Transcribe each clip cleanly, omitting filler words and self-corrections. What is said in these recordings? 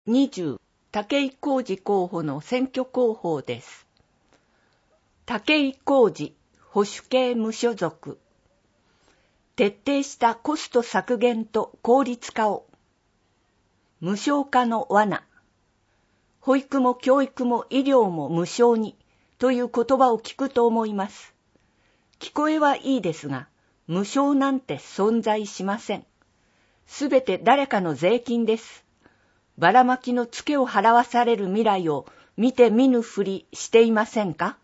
20、武井浩二候補の選挙広報です。武井浩二、保守系無所属。徹底したコスト削減と効率化を。無償化の罠。保育も教育も医療も無償にという言葉を聞くと思います。聞こえはいいですが、無償なんて存在しません。すべて誰かの税金です。ばらまきのツケを払わされる未来を見て見ぬふりしていませんか？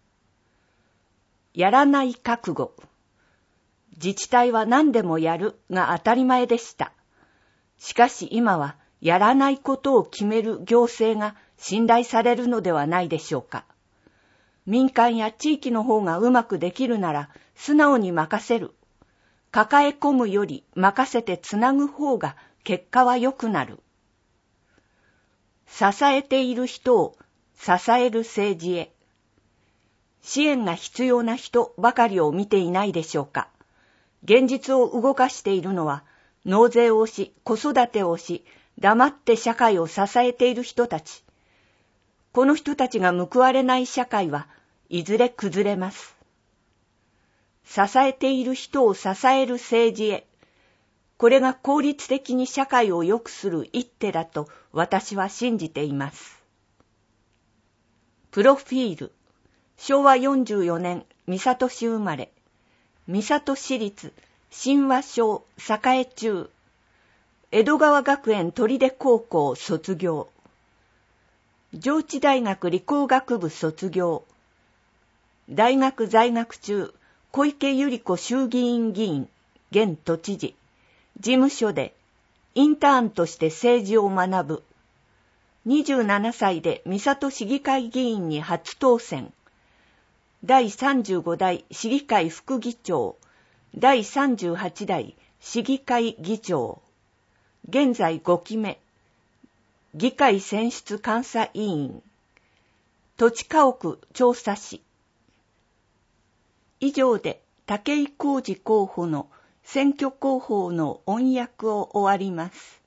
やらない覚悟。自治体は何でもやるが当たり前でした。しかし今はやらないことを決める行政が信頼されるのではないでしょうか。民間や地域の方がうまくできるなら素直に任せる。抱え込むより任せてつなぐ方が結果は良くなる。支えている人を支える政治へ。支援が必要な人ばかりを見ていないでしょうか。現実を動かしているのは、納税をし、子育てをし、黙って社会を支えている人たち。この人たちが報われない社会はいずれ崩れます。支えている人を支える政治へ。これが効率的に社会を良くする一手だと私は信じています。プロフィール。昭和44年、三郷市生まれ。三郷市立新和小栄中。江戸川学園取手高校卒業。上智大学理工学部卒業。大学在学中、小池百合子衆議院議員、現都知事。事務所でインターンとして政治を学ぶ。27歳で三郷市議会議員に初当選。第35代市議会副議長、第38代市議会議長。現在5期目。議会選出監査委員。土地家屋調査士。以上で武井浩二候補の選挙広報の音訳を終わります。